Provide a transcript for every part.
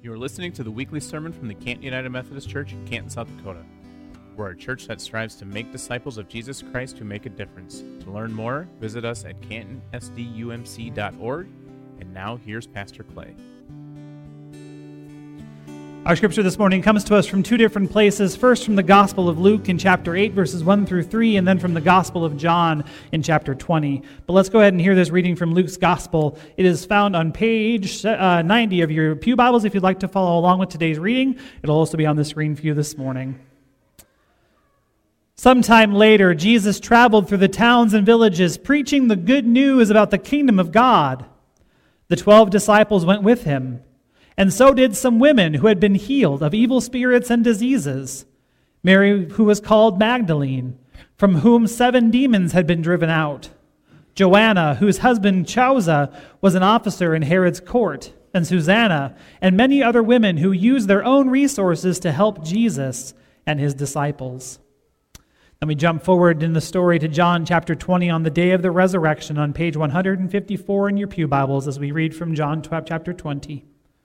You are listening to the weekly sermon from the Canton United Methodist Church in Canton, South Dakota. We're a church that strives to make disciples of Jesus Christ who make a difference. To learn more, visit us at cantonsdumc.org. And now here's Pastor Clay. Our scripture this morning comes to us from two different places. First from the Gospel of Luke in chapter 8, verses 1 through 3, and then from the Gospel of John in chapter 20. But let's go ahead and hear this reading from Luke's Gospel. It is found on page 90 of your pew Bibles if you'd like to follow along with today's reading. It'll also be on the screen for you this morning. Sometime later, Jesus traveled through the towns and villages, preaching the good news about the kingdom of God. The 12 disciples went with him, and so did some women who had been healed of evil spirits and diseases. Mary, who was called Magdalene, from whom 7 demons had been driven out. Joanna, whose husband Choza was an officer in Herod's court, and Susanna, and many other women who used their own resources to help Jesus and his disciples. Then we jump forward in the story to John chapter 20 on the day of the resurrection on page 154 in your pew Bibles as we read from John chapter 20.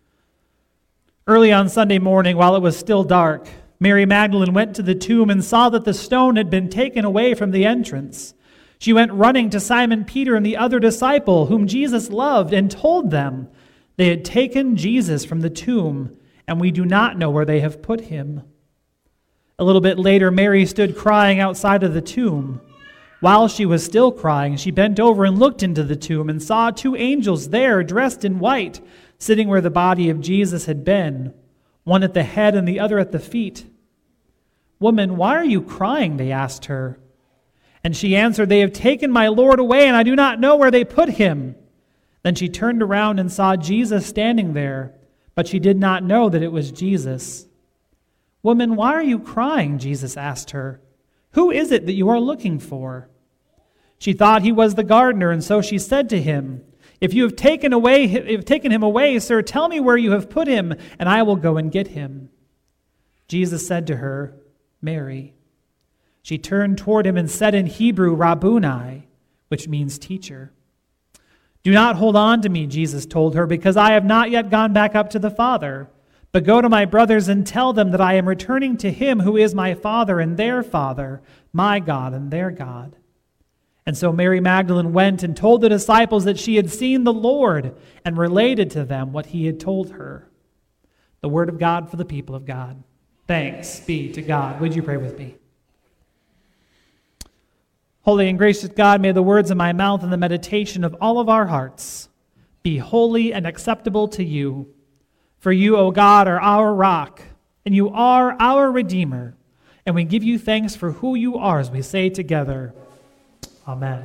Early on Sunday morning, while it was still dark, Mary Magdalene went to the tomb and saw that the stone had been taken away from the entrance. She went running to Simon Peter and the other disciple whom Jesus loved and told them they had taken Jesus from the tomb, and we do not know where they have put him. A little bit later, Mary stood crying outside of the tomb. While she was still crying, she bent over and looked into the tomb and saw 2 angels there dressed in white, sitting where the body of Jesus had been, one at the head and the other at the feet. "Woman, why are you crying?" they asked her. And she answered, "They have taken my Lord away, and I do not know where they put him." Then she turned around and saw Jesus standing there, but she did not know that it was Jesus. "Woman, why are you crying?" Jesus asked her. "Who is it that you are looking for?" She thought he was the gardener, and so she said to him, If you have taken him away, sir, tell me where you have put him, and I will go and get him." Jesus said to her, "Mary." She turned toward him and said in Hebrew, "Rabboni," which means teacher. "Do not hold on to me," Jesus told her, "because I have not yet gone back up to the Father. But go to my brothers and tell them that I am returning to him who is my Father and their Father, my God and their God." And so Mary Magdalene went and told the disciples that she had seen the Lord and related to them what he had told her. The word of God for the people of God. Thanks be to God. Would you pray with me? Holy and gracious God, may the words of my mouth and the meditation of all of our hearts be holy and acceptable to you. For you, O God, are our rock, and you are our Redeemer, and we give you thanks for who you are as we say together, Amen.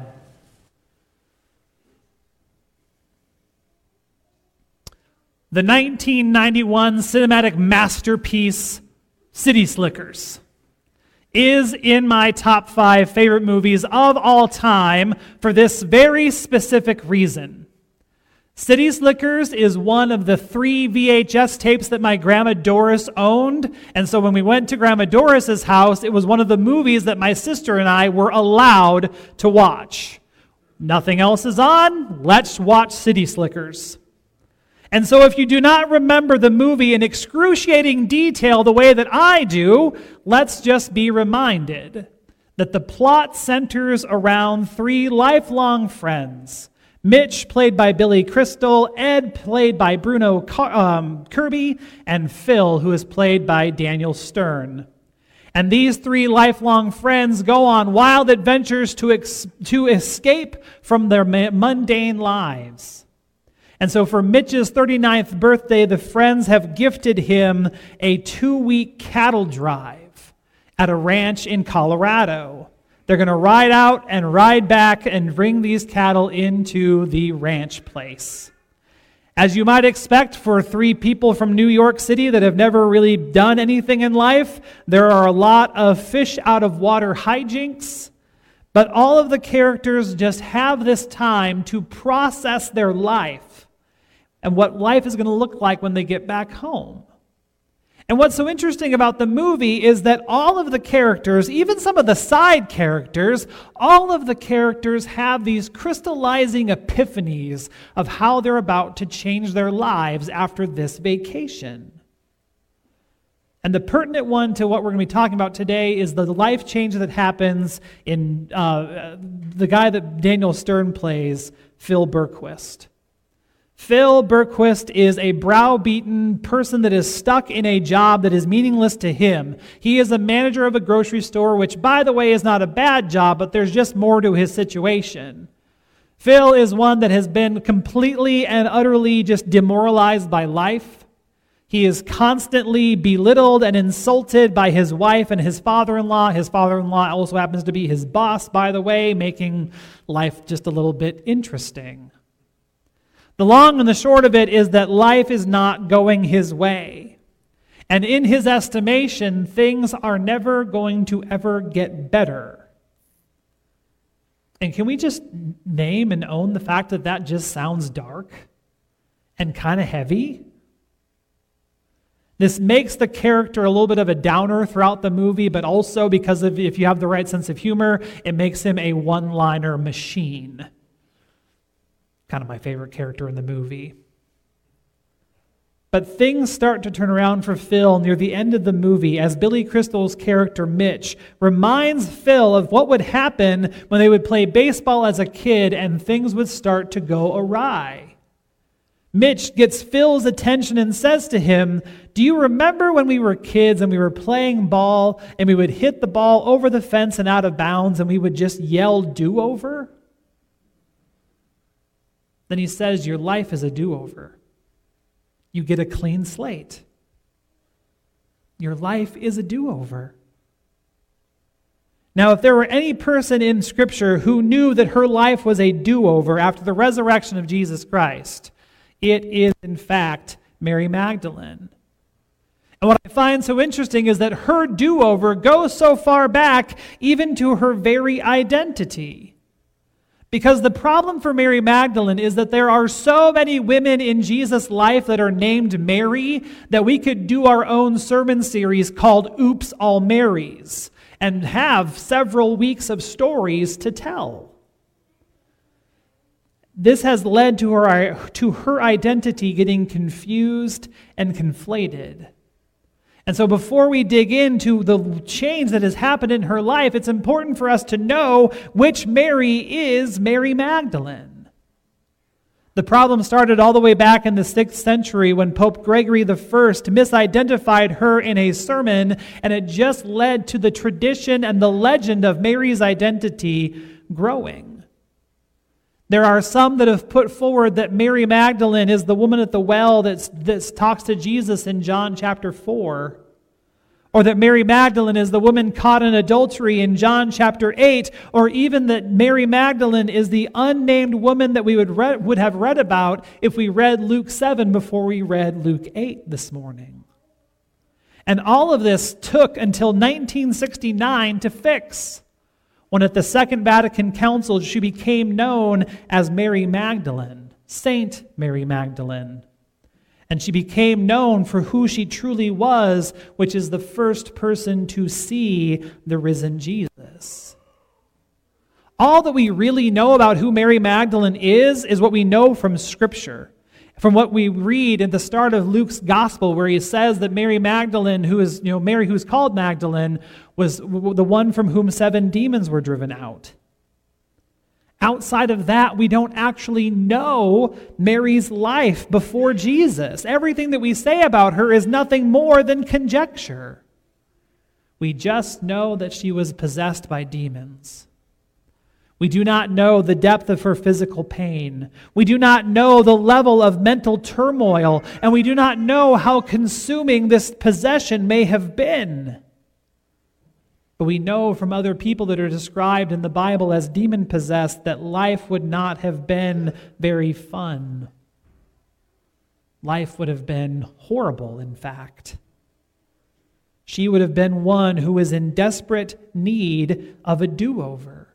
The 1991 cinematic masterpiece, City Slickers, is in my top 5 favorite movies of all time for this very specific reason. City Slickers is one of the 3 VHS tapes that my Grandma Doris owned. And so when we went to Grandma Doris's house, it was one of the movies that my sister and I were allowed to watch. Nothing else is on. Let's watch City Slickers. And so if you do not remember the movie in excruciating detail the way that I do, let's just be reminded that the plot centers around 3 lifelong friends. Mitch, played by Billy Crystal, Ed, played by Bruno Kirby, and Phil, who is played by Daniel Stern. And these 3 lifelong friends go on wild adventures to escape from their mundane lives. And so for Mitch's 39th birthday, the friends have gifted him a 2-week cattle drive at a ranch in Colorado. They're going to ride out and ride back and bring these cattle into the ranch place. As you might expect for 3 people from New York City that have never really done anything in life, there are a lot of fish out of water hijinks, but all of the characters just have this time to process their life and what life is going to look like when they get back home. And what's so interesting about the movie is that all of the characters, even some of the side characters, all of the characters have these crystallizing epiphanies of how they're about to change their lives after this vacation. And the pertinent one to what we're going to be talking about today is the life change that happens in the guy that Daniel Stern plays, Phil Berquist. Phil Berquist is a browbeaten person that is stuck in a job that is meaningless to him. He is a manager of a grocery store, which, by the way, is not a bad job, but there's just more to his situation. Phil is one that has been completely and utterly just demoralized by life. He is constantly belittled and insulted by his wife and his father-in-law. His father-in-law also happens to be his boss, by the way, making life just a little bit interesting. The long and the short of it is that life is not going his way. And in his estimation, things are never going to ever get better. And can we just name and own the fact that that just sounds dark and kind of heavy? This makes the character a little bit of a downer throughout the movie, but also because of, if you have the right sense of humor, it makes him a one-liner machine. Kind of my favorite character in the movie. But things start to turn around for Phil near the end of the movie as Billy Crystal's character Mitch reminds Phil of what would happen when they would play baseball as a kid and things would start to go awry. Mitch gets Phil's attention and says to him, "Do you remember when we were kids and we were playing ball and we would hit the ball over the fence and out of bounds and we would just yell do-over?" Then he says, "Your life is a do-over. You get a clean slate. Your life is a do-over." Now, if there were any person in Scripture who knew that her life was a do-over after the resurrection of Jesus Christ, it is, in fact, Mary Magdalene. And what I find so interesting is that her do-over goes so far back even to her very identity. Because the problem for Mary Magdalene is that there are so many women in Jesus' life that are named Mary that we could do our own sermon series called Oops, All Marys and have several weeks of stories to tell. This has led to her identity getting confused and conflated. And so before we dig into the change that has happened in her life, it's important for us to know which Mary is Mary Magdalene. The problem started all the way back in the 6th century when Pope Gregory I misidentified her in a sermon, and it just led to the tradition and the legend of Mary's identity growing. There are some that have put forward that Mary Magdalene is the woman at the well that talks to Jesus in John chapter 4. Or that Mary Magdalene is the woman caught in adultery in John chapter 8. Or even that Mary Magdalene is the unnamed woman that we would have read about if we read Luke 7 before we read Luke 8 this morning. And all of this took until 1969 to fix, when at the Second Vatican Council she became known as Mary Magdalene, Saint Mary Magdalene. And she became known for who she truly was, which is the first person to see the risen Jesus. All that we really know about who Mary Magdalene is what we know from Scripture. From what we read at the start of Luke's gospel, where he says that Mary Magdalene, Mary who's called Magdalene, was the one from whom 7 demons were driven out. Outside of that, we don't actually know Mary's life before Jesus. Everything that we say about her is nothing more than conjecture. We just know that she was possessed by demons. We do not know the depth of her physical pain. We do not know the level of mental turmoil, and we do not know how consuming this possession may have been. But we know from other people that are described in the Bible as demon-possessed that life would not have been very fun. Life would have been horrible, in fact. She would have been one who was in desperate need of a do-over.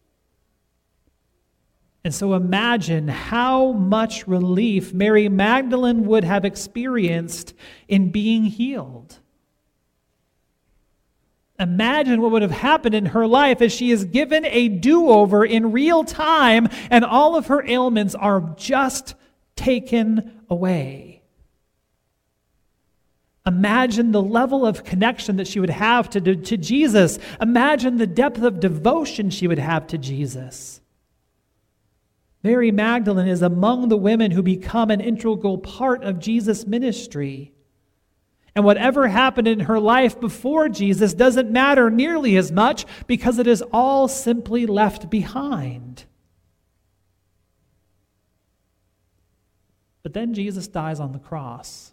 And so imagine how much relief Mary Magdalene would have experienced in being healed. Imagine what would have happened in her life as she is given a do-over in real time and all of her ailments are just taken away. Imagine the level of connection that she would have to Jesus. Imagine the depth of devotion she would have to Jesus. Mary Magdalene is among the women who become an integral part of Jesus' ministry. And whatever happened in her life before Jesus doesn't matter nearly as much because it is all simply left behind. But then Jesus dies on the cross.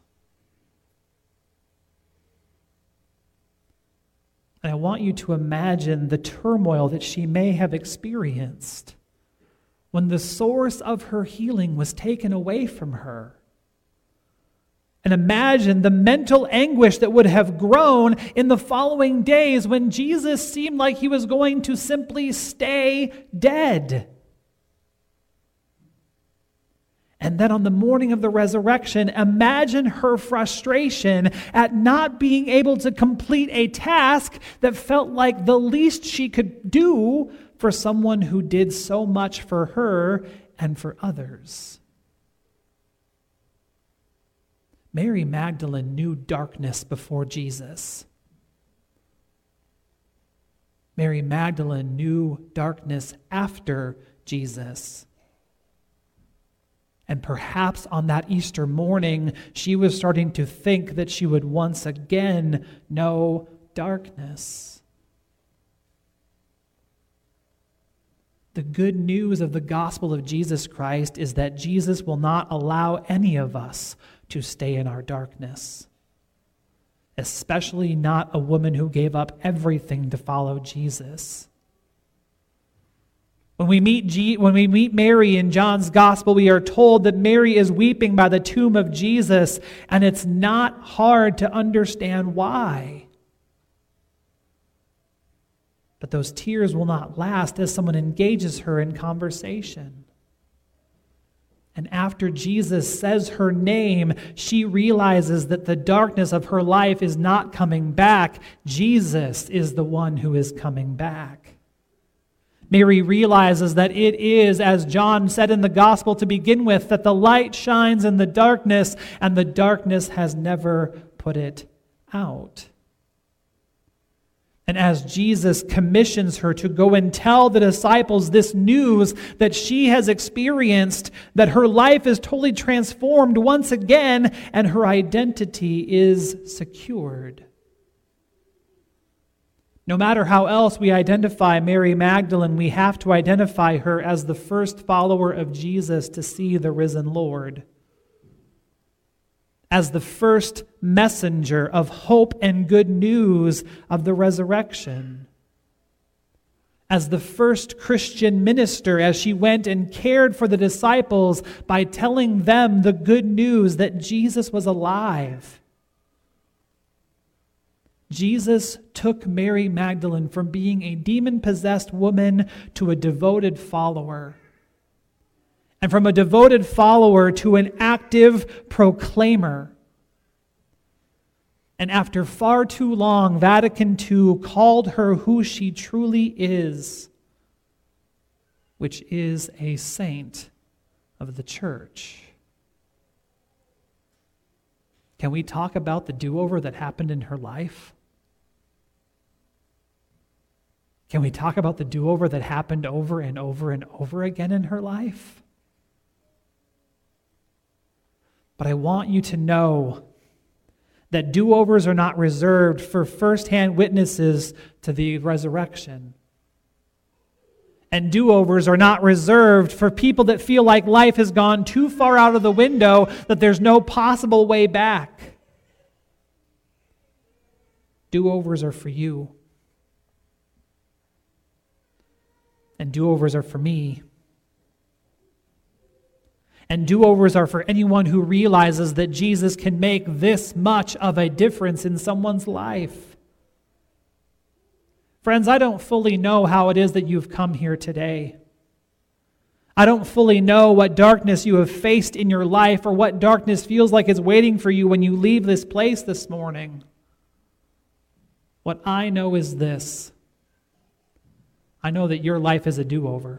And I want you to imagine the turmoil that she may have experienced when the source of her healing was taken away from her. And imagine the mental anguish that would have grown in the following days when Jesus seemed like he was going to simply stay dead. And then on the morning of the resurrection, imagine her frustration at not being able to complete a task that felt like the least she could do for someone who did so much for her and for others. Mary Magdalene knew darkness before Jesus. Mary Magdalene knew darkness after Jesus. And perhaps on that Easter morning, she was starting to think that she would once again know darkness. The good news of the gospel of Jesus Christ is that Jesus will not allow any of us to stay in our darkness, especially not a woman who gave up everything to follow Jesus. When we meet Mary in John's gospel, we are told that Mary is weeping by the tomb of Jesus, and it's not hard to understand why. But those tears will not last as someone engages her in conversation. And after Jesus says her name, she realizes that the darkness of her life is not coming back. Jesus is the one who is coming back. Mary realizes that it is, as John said in the gospel to begin with, that the light shines in the darkness, and the darkness has never put it out. And as Jesus commissions her to go and tell the disciples this news that she has experienced, that her life is totally transformed once again and her identity is secured. No matter how else we identify Mary Magdalene, we have to identify her as the first follower of Jesus to see the risen Lord, as the first messenger of hope and good news of the resurrection, as the first Christian minister as she went and cared for the disciples by telling them the good news that Jesus was alive. Jesus took Mary Magdalene from being a demon-possessed woman to a devoted follower. And from a devoted follower to an active proclaimer. And after far too long, Vatican II called her who she truly is, which is a saint of the church. Can we talk about the do-over that happened in her life? Can we talk about the do-over that happened over and over and over again in her life? But I want you to know that do-overs are not reserved for first-hand witnesses to the resurrection. And do-overs are not reserved for people that feel like life has gone too far out of the window, that there's no possible way back. Do-overs are for you. And do-overs are for me. And do-overs are for anyone who realizes that Jesus can make this much of a difference in someone's life. Friends, I don't fully know how it is that you've come here today. I don't fully know what darkness you have faced in your life or what darkness feels like is waiting for you when you leave this place this morning. What I know is this. I know that your life is a do-over.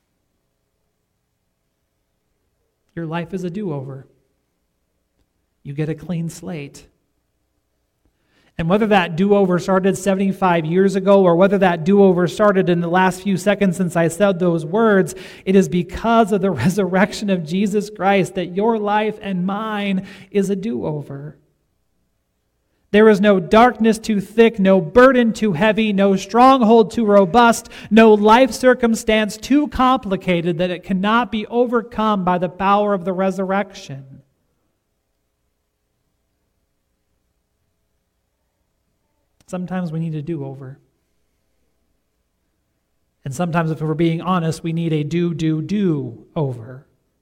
Your life is a do-over. You get a clean slate. And whether that do-over started 75 years ago or whether that do-over started in the last few seconds since I said those words, it is because of the resurrection of Jesus Christ that your life and mine is a do-over. There is no darkness too thick, no burden too heavy, no stronghold too robust, no life circumstance too complicated that it cannot be overcome by the power of the resurrection. Sometimes we need a do-over. And sometimes, if we're being honest, we need a do-over.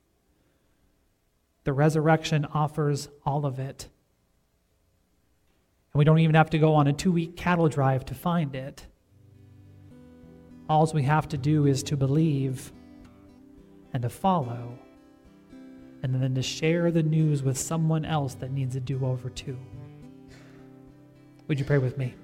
The resurrection offers all of it. And we don't even have to go on a 2-week cattle drive to find it. All we have to do is to believe and to follow, and then to share the news with someone else that needs a do-over too. Would you pray with me?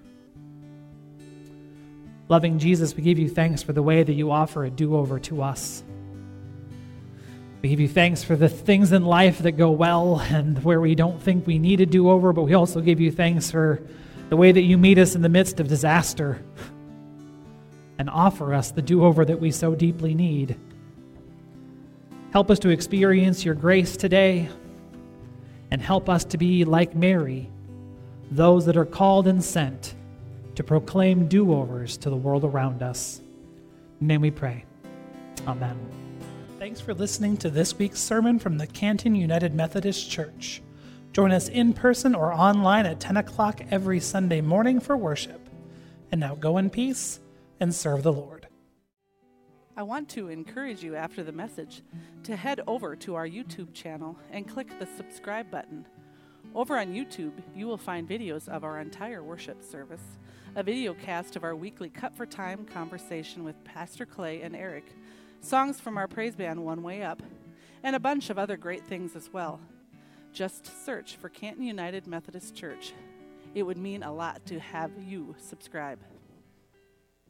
Loving Jesus, we give you thanks for the way that you offer a do-over to us. We give you thanks for the things in life that go well and where we don't think we need a do-over, but we also give you thanks for the way that you meet us in the midst of disaster and offer us the do-over that we so deeply need. Help us to experience your grace today, and help us to be like Mary, those that are called and sent to proclaim do-overs to the world around us. In your name we pray. Amen. Thanks for listening to this week's sermon from the Canton United Methodist Church. Join us in person or online at 10 o'clock every Sunday morning for worship. And now go in peace and serve the Lord. I want to encourage you after the message to head over to our YouTube channel and click the subscribe button. Over on YouTube, you will find videos of our entire worship service, a video cast of our weekly Cut for Time conversation with Pastor Clay and Eric, songs from our praise band One Way Up, and a bunch of other great things as well. Just search for Canton United Methodist Church. It would mean a lot to have you subscribe.